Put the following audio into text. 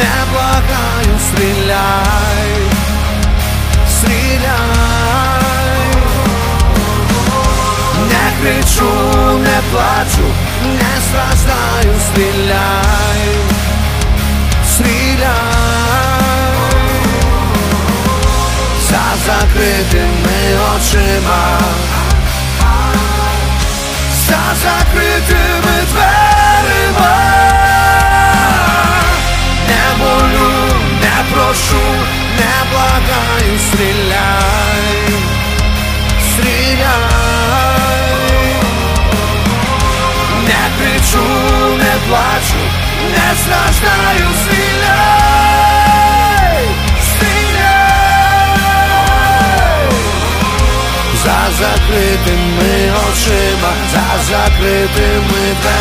не благаю, стріляй, стріляй. Не кричу, не плачу, не страждаю, стріляй, стріляй. За закритими очима, за закритими дверима. Не молю, не прошу, не благаю, стріляй, стріляй. Не кричу, не плачу, не страждаю, стріляй, стріляй. За закритими очима, за закритими дверима.